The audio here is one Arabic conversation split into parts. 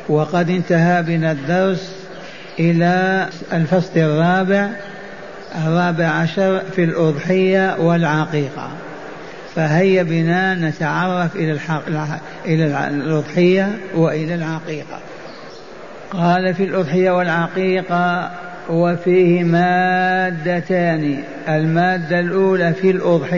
وقد انتهى بنا الدرس إلى الفصل الرابع عشر في الأضحية والعقيقة. فهيا بنا نتعرف إلى الأضحية وإلى العقيقة. قال في الأضحية والعقيقة وفيه مادتان. المادة الأولى في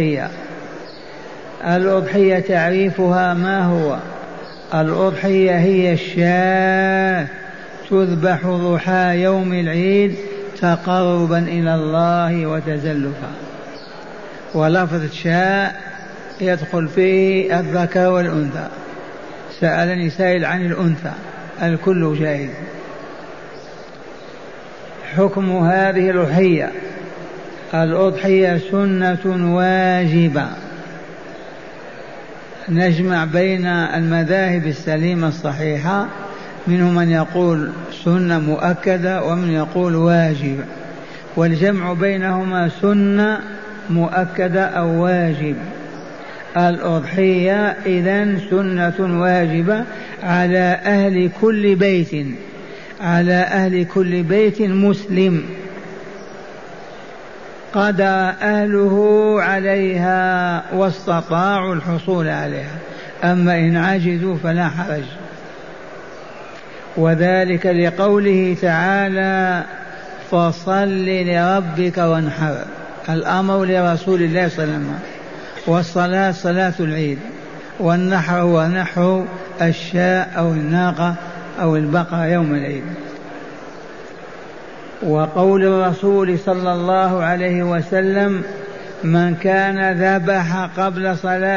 الأضحية تعريفها ما هو؟ الأضحية هي الشاة تذبح ضحى يوم العيد تقربا إلى الله وتزلفا. ولفظ شاة يدخل فيه الذكر والأنثى. سألني سائل عن الأنثى، الكل جائز. حكم هذه الأضحية سنة واجبة. نجمع بين المذاهب السليمة الصحيحة، منهم من يقول سنة مؤكدة ومن يقول واجب، والجمع بينهما سنة مؤكدة أو واجب. الأضحية إذن سنة واجبة على أهل كل بيت مسلم قدر أهله عليها واستطاعوا الحصول عليها، أما إن عجزوا فلا حرج. وذلك لقوله تعالى فصل لربك وانحر، الأمر لرسول الله صلى الله عليه وسلم، والصلاة صلاة العيد، والنحر هو نحر الشاة أو الناقة أو البقرة يوم العيد. وقول الرسول صلى الله عليه وسلم من كان ذبح قبل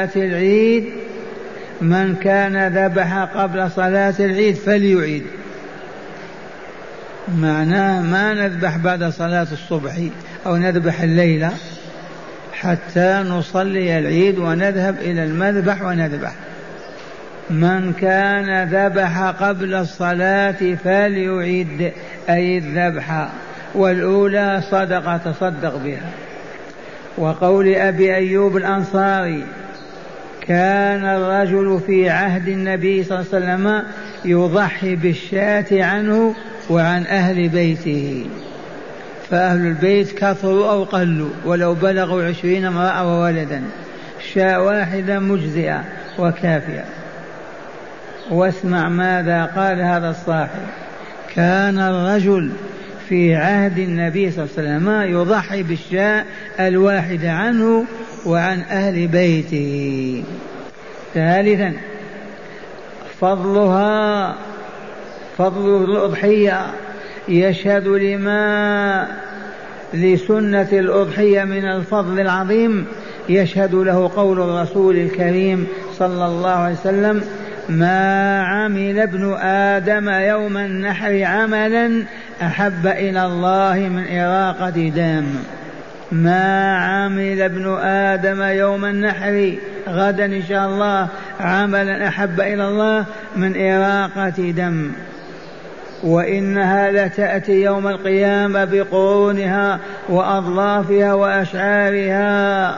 صلاة العيد فليعيد. معناه ما نذبح بعد صلاة الصبح أو نذبح الليلة حتى نصلي العيد ونذهب إلى المذبح ونذبح. من كان ذبح قبل الصلاة فليعيد أي الذبح، والأولى صدقة تصدق بها. وقول أبي أيوب الأنصاري كان الرجل في عهد النبي صلى الله عليه وسلم يضحي بالشاة عنه وعن أهل بيته، فأهل البيت كثروا أو قلوا ولو بلغوا 20 امرأة وولدا، شاة واحدة مجزئة وكافية. واسمع ماذا قال هذا الصاحب: كان الرجل في عهد النبي صلى الله عليه وسلم يضحي بالشاة الواحدة عنه وعن أهل بيته. ثالثا فضل الأضحية. يشهد لسنة الأضحية من الفضل العظيم، يشهد له قول الرسول الكريم صلى الله عليه وسلم: ما عمل ابن آدم يوم النحر عملا أحب إلى الله من إراقة دم. ما عمل ابن آدم يوم النحر، غدا إن شاء الله، عملا أحب إلى الله من إراقة دم. وإنها لتأتي يوم القيامة بقرونها وأظلافها وأشعارها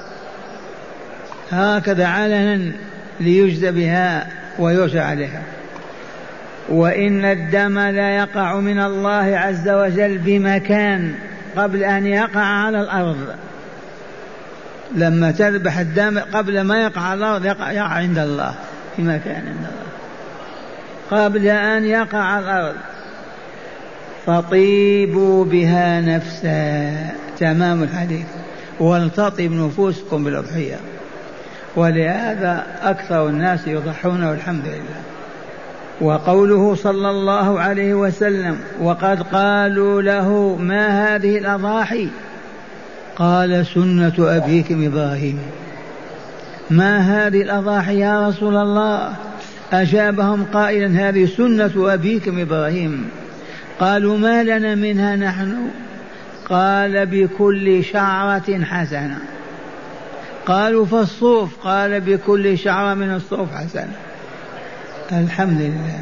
هكذا علنا ليجزى بها ويرجع عليها. وإن الدم لا يقع من الله عز وجل بمكان قبل أن يقع على الأرض. لما تذبح الدم قبل ما يقع على الأرض يقع عند الله في مكان عند الله قبل أن يقع على الأرض. فطيبوا بها نفسا، تمام الحديث، ولتطيب نفوسكم بالأضحية. ولهذا أكثر الناس يضحون والحمد لله. وقوله صلى الله عليه وسلم: وقد قالوا له ما هذه الأضاحي؟ قال: سنة أبيكم إبراهيم. ما هذه الأضاحي يا رسول الله؟ أجابهم قائلا: هذه سنة أبيكم إبراهيم. قالوا: ما لنا منها نحن؟ قال: بكل شعرة حسنة. قالوا: فالصوف؟ قال: بكل شعرة من الصوف حسنة. الحمد لله.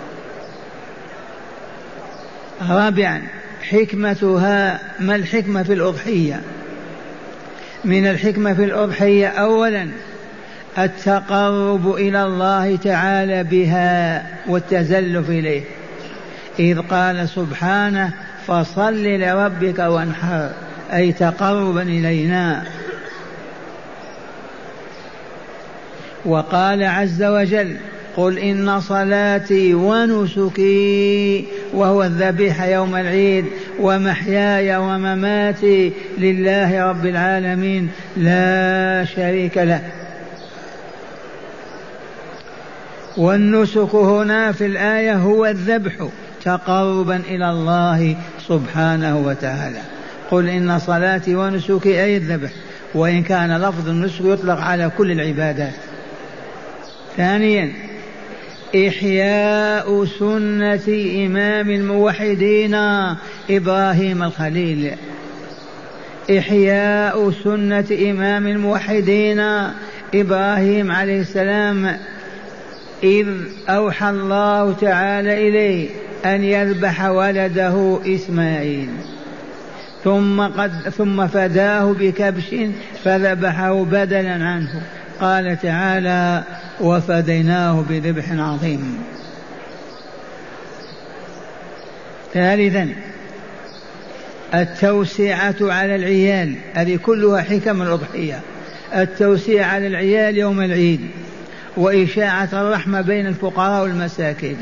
رابعا حكمتها. ما الحكمة في الأضحية؟ من الحكمة في الأضحية أولا التقرب إلى الله تعالى بها والتزلف إليه، إذ قال سبحانه فصل لربك وانحر، أي تقربا إلينا. وقال عز وجل قل إن صلاتي ونسكي، وهو الذبيحة يوم العيد، ومحياي ومماتي لله رب العالمين لا شريك له. والنسك هنا في الآية هو الذبح تقربا إلى الله سبحانه وتعالى. قل إن صلاتي ونسكي أي الذبح، وإن كان لفظ النسك يطلق على كل العبادات. ثانيا إحياء سنة إمام الموحدين إبراهيم الخليل، إحياء سنة إمام الموحدين إبراهيم عليه السلام، إذ أوحى الله تعالى إليه أن يذبح ولده إسماعيل، ثم فداه بكبش فذبحه بدلا عنه. قال تعالى وفديناه بذبح عظيم. ثالثا التوسعة على العيال، هذه كلها حكم الأضحية، التوسيع على العيال يوم العيد، وإشاعة الرحمة بين الفقراء والمساكين.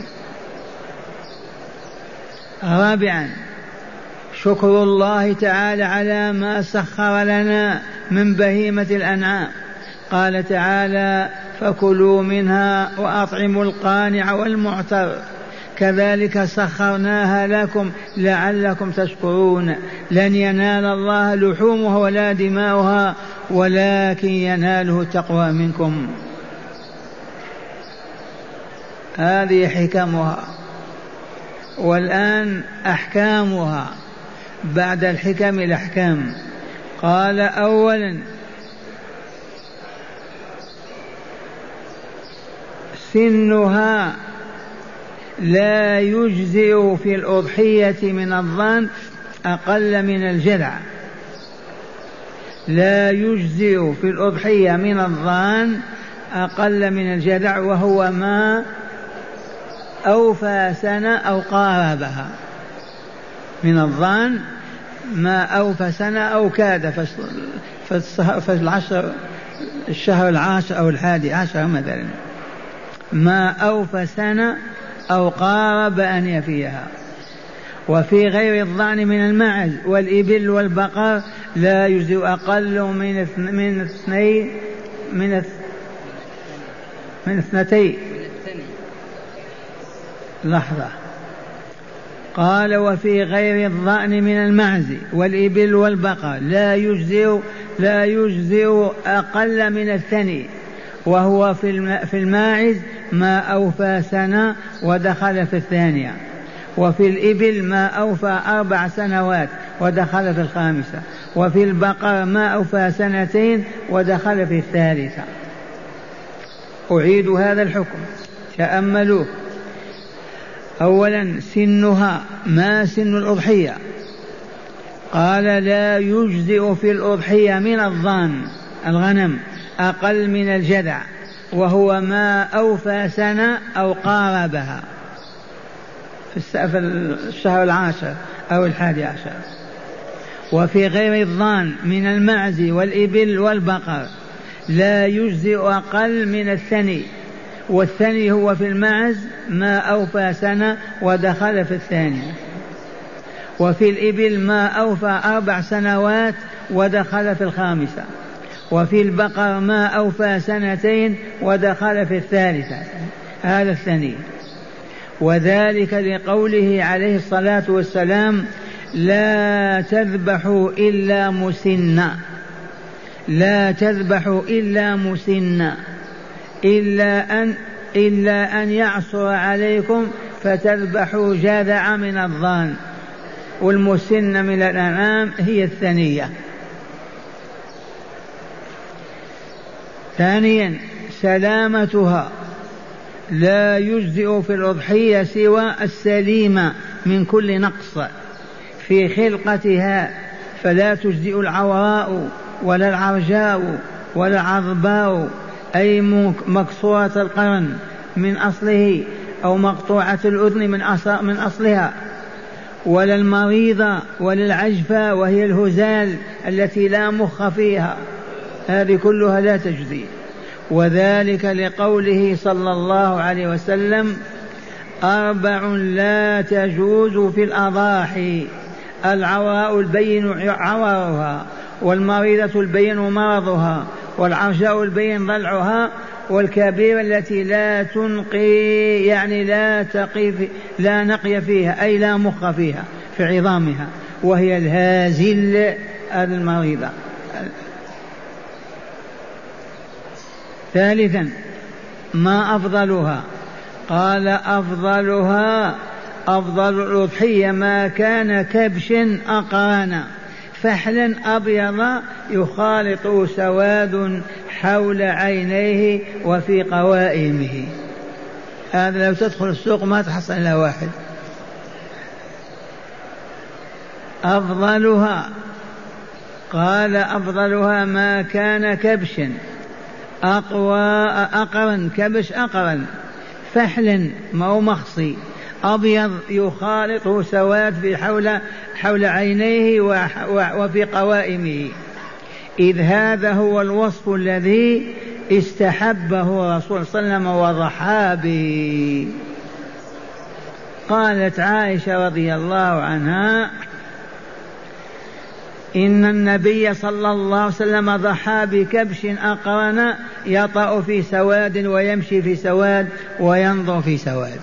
رابعا شكر الله تعالى على ما سخر لنا من بهيمة الأنعام، قال تعالى فكلوا منها وأطعموا القانع والمعتر كذلك سخرناها لكم لعلكم تشكرون، لن ينال الله لحومها ولا دماؤها ولكن يناله التقوى منكم. هذه حكمها. والآن أحكامها، بعد الحكم الأحكام. قال أولا سنها لا يجزئ في الأضحية من الظان أقل من الجذع، لا يجزئ في الأضحية من الظان أقل من الجذع، وهو ما أوفى سنة أو قاربها. من الظان ما أوفى سنة أو كاد في الشهر العاشر أو 11 مثلا، ما أوفى سنة أو قارب أن يفيها. وفي غير الظان من المعز والإبل والبقر لا يجزئ أقل من اثنتين. لحظة. قال وفي غير الظأن من المعز والإبل والبقر لا يجزئ أقل من الثني، وهو في الماعز ما أوفى سنة ودخل في الثانية، وفي الإبل ما أوفى 4 سنوات ودخل في الخامسة، وفي البقر ما أوفى 2 ودخل في الثالثة. أعيد هذا الحكم تأملوه. أولا سنها، ما سن الأضحية؟ قال لا يجزئ في الأضحية من الظان الغنم أقل من الجذع، وهو ما أوفى سنة أو قاربها في الشهر 10 أو 11. وفي غير الظان من المعز والإبل والبقر لا يجزئ أقل من الثني، والثني هو في المعز ما أوفى سنة ودخل في الثانية، وفي الإبل ما أوفى 4 سنوات ودخل في الخامسة، وفي البقر ما أوفى 2 ودخل في الثالثة. هذا الثني. وذلك لقوله عليه الصلاة والسلام لا تذبحوا إلا مسنا، لا تذبحوا إلا مسنا، إلا أن يعصر عليكم فتذبحوا جذع من الظان، والمسن من الأنعام هي الثنية. ثانيا سلامتها، لا يجزئ في الأضحية سوى السليمة من كل نقص في خلقتها، فلا تجزئ العوراء ولا العرجاء ولا العظباء أي مكسورة القرن من أصله أو مقطوعة الأذن من أصلها، ولا المريضة ولا العجفة وهي الهزال التي لا مخ فيها، هذه كلها لا تجزي. وذلك لقوله صلى الله عليه وسلم: 4 لا تجوز في الأضاحي: العوراء البين عورها، والمريضة البين مرضها، والعرجاء البين ضلعها، والكبيرة التي لا تنقي يعني لا نقي فيها أي لا مخ فيها في عظامها، وهي الهازل المريضة. ثالثا: ما أفضلها؟ قال: أفضل الأضحية ما كان كبش أقران فحلا أبيض يخالط سواد حول عينيه وفي قوائمه. هذا لو تدخل السوق ما تحصل إلا واحد. أفضلها، قال: أفضلها ما كان كبش أقرن، كبش أقرن، فحل ما هو مخصي، أبيض يخالطه سواد في حول عينيه وفي قوائمه، إذ هذا هو الوصف الذي استحبه الرسول صلى الله عليه وسلم وضحى به. قالت عائشة رضي الله عنها: إن النبي صلى الله عليه وسلم ضحى بكبش أقرن يطأ في سواد ويمشي في سواد وينظر في سواد.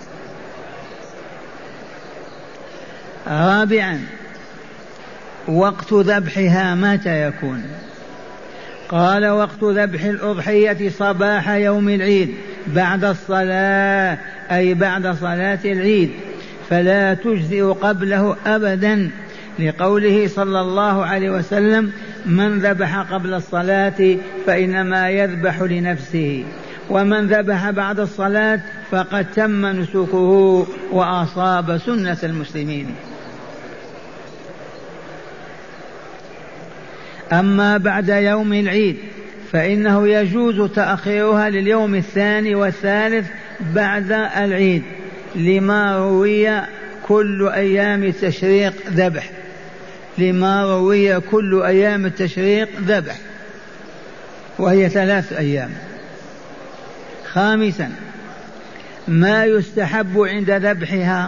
رابعا: وقت ذبحها متى يكون؟ قال: وقت ذبح الأضحية صباح يوم العيد بعد الصلاة، أي بعد صلاة العيد، فلا تجزئ قبله أبدا، لقوله صلى الله عليه وسلم: من ذبح قبل الصلاة فإنما يذبح لنفسه، ومن ذبح بعد الصلاة فقد تم نسكه وأصاب سنة المسلمين. أما بعد يوم العيد فإنه يجوز تأخيرها لليوم الثاني والثالث بعد العيد، لما روي كل أيام التشريق ذبح، لما روي كل أيام التشريق ذبح، وهي 3 أيام. خامسا: ما يستحب عند ذبحها؟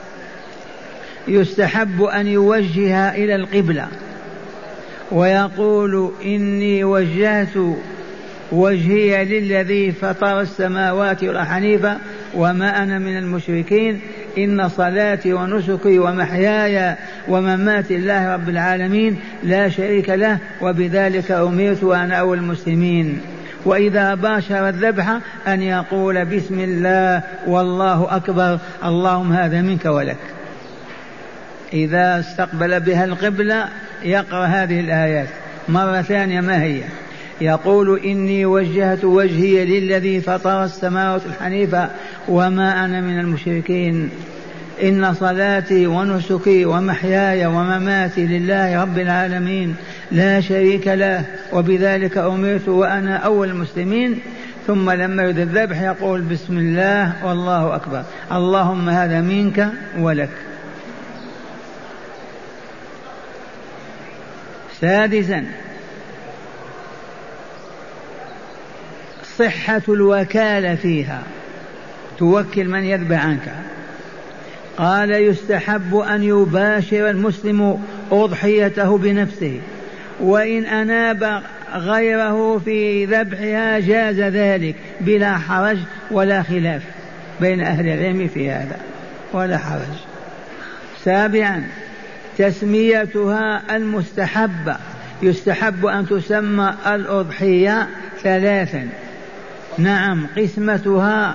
يستحب أن يوجه إلى القبلة ويقول: إني وجهت وجهي للذي فطر السماوات والأرض حنيفا وما أنا من المشركين، إن صلاتي ونسكي ومحياي ومماتي لله رب العالمين لا شريك له وبذلك أمرت وأنا أول المسلمين. وإذا باشر الذبح أن يقول: بسم الله والله أكبر، اللهم هذا منك ولك. إذا استقبل بها القبلة يقرأ هذه الآيات مرة ثانية. ما هي؟ يقول: إني وجهت وجهي للذي فطر السماوات الحنيفة وما أنا من المشركين، إن صلاتي ونسكي ومحياي ومماتي لله رب العالمين لا شريك له وبذلك أمرت وأنا أول المسلمين. ثم لما يريد الذبح يقول: بسم الله والله أكبر، اللهم هذا منك ولك. سادسا: صحة الوكالة فيها، توكل من يذبح عنك. قال: يستحب أن يباشر المسلم أضحيته بنفسه، وإن أناب غيره في ذبحها جاز ذلك بلا حرج ولا خلاف بين أهل العلم في هذا، ولا حرج. سابعا: تسميتها المستحبة، يستحب أن تسمى الأضحية 3. نعم، قسمة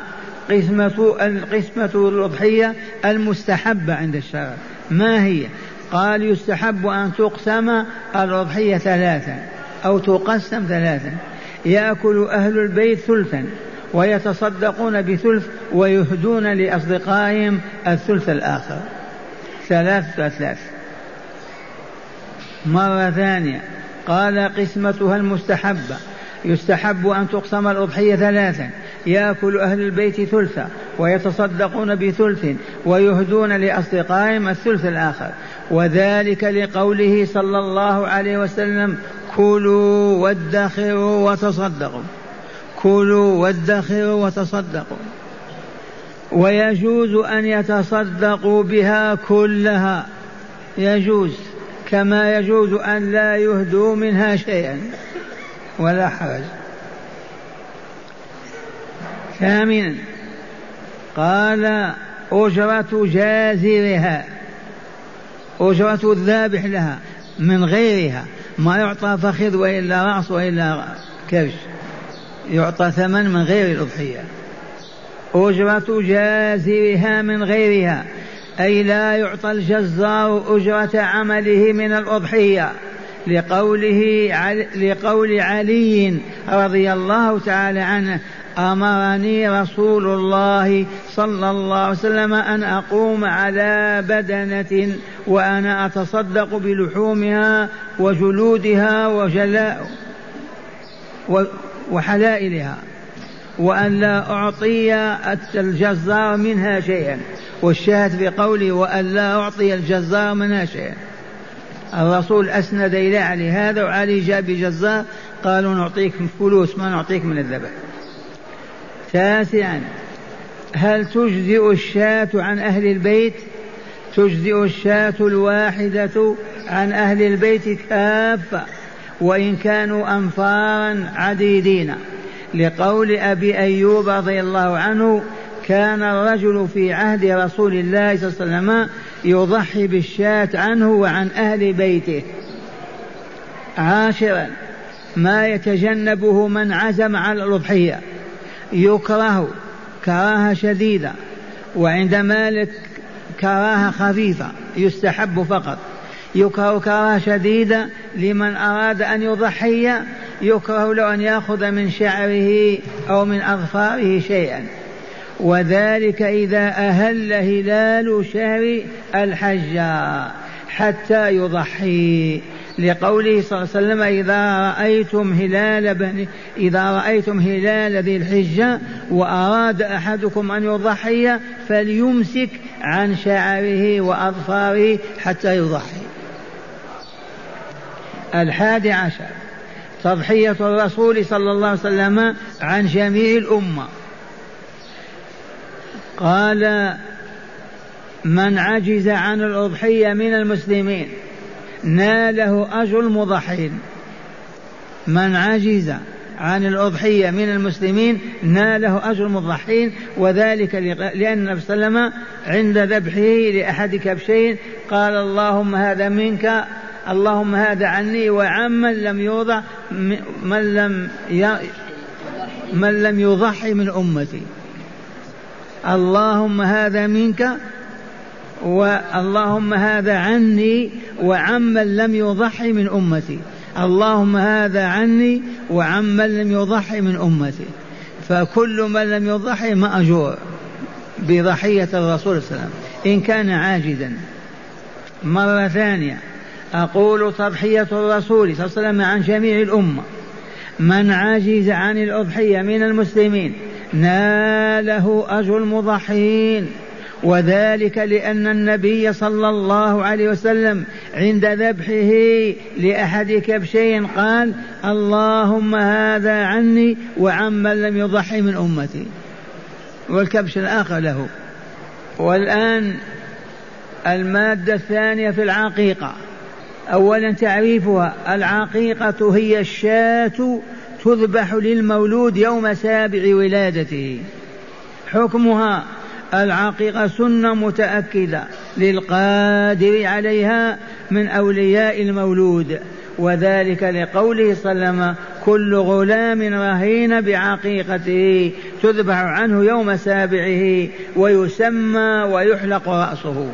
الأضحية المستحبة عند الشرع ما هي؟ قال: يستحب أن تقسم الأضحية 3 أو تقسم 3. يأكل أهل البيت ثلثا ويتصدقون بثلث ويهدون لأصدقائهم الثلث الآخر، 3. مرة ثانية قال: قسمتها المستحبة يستحب أن تقسم الأضحية 3: يأكل أهل البيت ثلثا، ويتصدقون بثلث، ويهدون لأصدقائهم الثلث الآخر، وذلك لقوله صلى الله عليه وسلم: كلوا وادخروا وتصدقوا. كلوا وادخروا وتصدقوا. ويجوز أن يتصدقوا بها كلها، يجوز، كما يجوز أن لا يهدوا منها شيئا ولا حرج. 8: قال: أجرة جازرها، أجرة الذابح لها من غيرها، ما يعطى فخذ وإلا رأس وإلا كرش، يعطى ثمن من غير الأضحية. أجرة جازرها من غيرها، أي لا يعطى الجزار أجرة عمله من الأضحية، لقول علي رضي الله تعالى عنه: أمرني رسول الله صلى الله عليه وسلم أن أقوم على بدنة وأنا أتصدق بلحومها وجلودها وحلائلها، وأن لا أعطي الجزار منها شيئا. والشاهد في قوله: وأن لا أعطي الجزار منها شيئا. الرسول أسند إلى علي هذا، وعلي جاء بجزار، قالوا: نعطيك فلوس ما نعطيك من الذبح. 9: هل تجزئ الشاة عن أهل البيت؟ تجزئ الشاة الواحدة عن أهل البيت كافة، وإن كانوا أنفارا عديدين، لقول أبي أيوب رضي الله عنه: كان الرجل في عهد رسول الله صلى الله عليه وسلم يضحي بالشاة عنه وعن أهل بيته. 10: ما يتجنبه من عزم على الأضحية، يكره كراهة شديدة، وعند مالك كراهة خفيفة يستحب فقط. يكره كراهة شديدة لمن أراد أن يضحي، يكره له أن يأخذ من شعره أو من أظفاره شيئا، وذلك إذا أهل هلال شهر الحج حتى يضحي، لقوله صلى الله عليه وسلم: إذا رأيتم هلال ذي الحجة وأراد أحدكم أن يضحي فليمسك عن شعره وأظفاره حتى يضحي. 11: تضحية الرسول صلى الله عليه وسلم عن جميع الأمة. قال: من عجز عن الأضحية من المسلمين ناله أجر المضحين. من عجز عن الأضحية من المسلمين ناله أجر المضحين، وذلك لأن النبي صلى الله عليه وسلم عند ذبحه لأحد كبشين قال: اللهم هذا منك، اللهم هذا عني، وعمن لم يوضع من لم يضحي من أمتي. اللهم هذا منك، واللهم هذا عني، وعمن لم يضحي من أمتي. اللهم هذا عني وعمن لم يضحي من أمتي. فكل من لم يضحي مأجور بضحية الرسول صلى الله عليه وسلم إن كان عاجزا. مرة ثانية أقول: تضحية الرسول صلى الله عليه وسلم عن جميع الأمة. من عجز عن الأضحية من المسلمين ناله أجر المضحين، وذلك لأن النبي صلى الله عليه وسلم عند ذبحه لأحد كبشين قال: اللهم هذا عني وعمن لم يضحي من أمتي، والكبش الآخر له. والآن المادة الثانية في العقيقة. أولا تعريفها: العقيقة هي الشاة تذبح للمولود يوم سابع ولادته. حكمها: العقيقة سنة متأكدة للقادر عليها من أولياء المولود، وذلك لقوله صلى الله عليه وسلم: كل غلام رهين بعقيقته تذبح عنه يوم سابعه ويسمى ويحلق رأسه.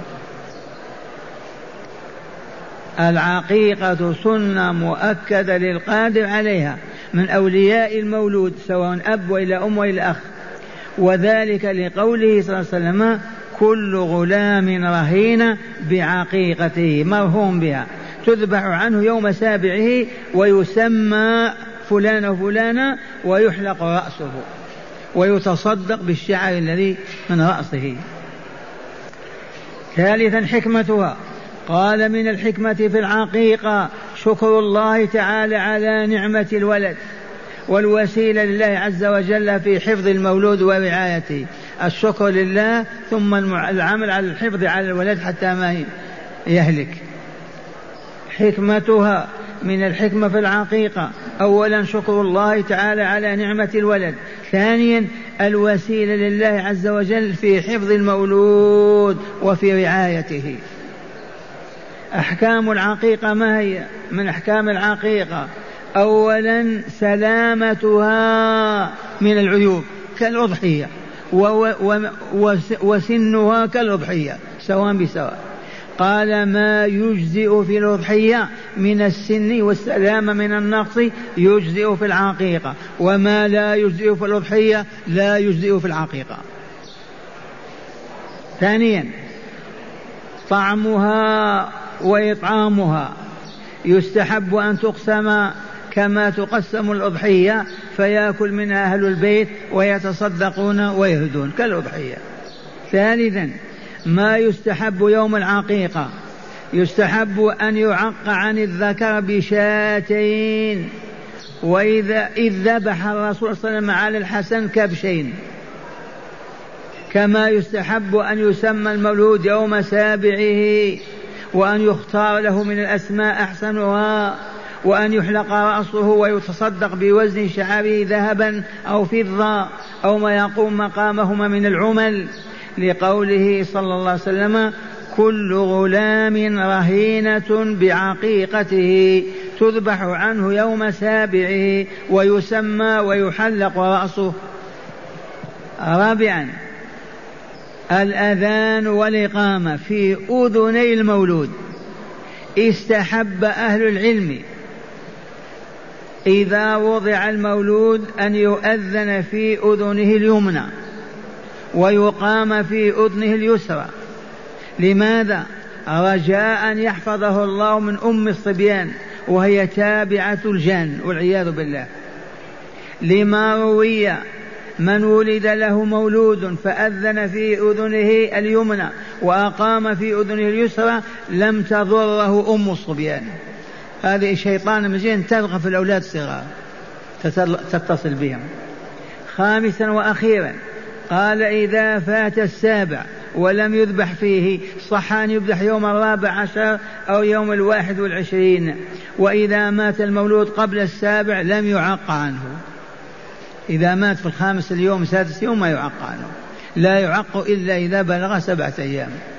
العقيقة سنة مؤكدة للقادر عليها من أولياء المولود سواء أب وإلى أم وإلى أخ، وذلك لقوله صلى الله عليه وسلم: كل غلام رهين بعقيقته، مرهون بها، تذبح عنه يوم سابعه ويسمى فلان وفلانة ويحلق رأسه ويتصدق بالشعر الذي من رأسه. ثالثا حكمتها، قال من الحكمة في العقيقة شكر الله تعالى على نعمة الولد والوسيلة لله عز وجل في حفظ المولود ورعايته، الشكر لله ثم العمل على الحفظ على الولد حتى ما يهلك. حكمتها من الحكمة في العقيقة أولا شكر الله تعالى على نعمة الولد، ثانيا الوسيلة لله عز وجل في حفظ المولود وفي رعايته. أحكام العقيقة ما هي؟ من أحكام العقيقة أولا سلامتها من العيوب كالأضحية، وسنها كالأضحية سواء بسواء. قال ما يجزئ في الأضحية من السن والسلامة من النقص يجزئ في العقيقة، وما لا يجزئ في الأضحية لا يجزئ في العقيقة. ثانيا طعمها وإطعامها، يستحب أن تقسم كما تقسم الأضحية فيأكل منها أهل البيت ويتصدقون ويهدون كالأضحية. ثالثا ما يستحب يوم العقيقة، يستحب أن يعق عن الذكر بشاتين، وإذا ذبح الرسول صلى الله عليه وسلم على الحسن كبشين. كما يستحب أن يسمى المولود يوم سابعه، وأن يختار له من الأسماء أحسنها، وأن يحلق رأسه ويتصدق بوزن شعره ذهبا أو فضة أو ما يقوم مقامهما من العمل، لقوله صلى الله عليه وسلم كل غلام رهينة بعقيقته تذبح عنه يوم سابعه ويسمى ويحلق رأسه. رابعا الأذان والإقامة في أذني المولود. استحب أهل العلم إذا وضع المولود أن يؤذن في أذنه اليمنى ويقام في أذنه اليسرى. لماذا؟ رجاء أن يحفظه الله من أم الصبيان وهي تابعة الجن والعياذ بالله. لما روي من ولد له مولود فأذن في أذنه اليمنى وأقام في أذنه اليسرى لم تضره أم الصبيان. هذه الشيطان مجين ترغب في الأولاد الصغار تتصل بهم. خامسا وأخيرا قال إذا فات السابع ولم يذبح فيه صح أن يذبح يوم 14 أو يوم 21، وإذا مات المولود قبل السابع لم يعق عنه. إذا مات في الخامس اليوم 6 يوم ما يعق عنه، لا يعق إلا إذا بلغ 7 أيام.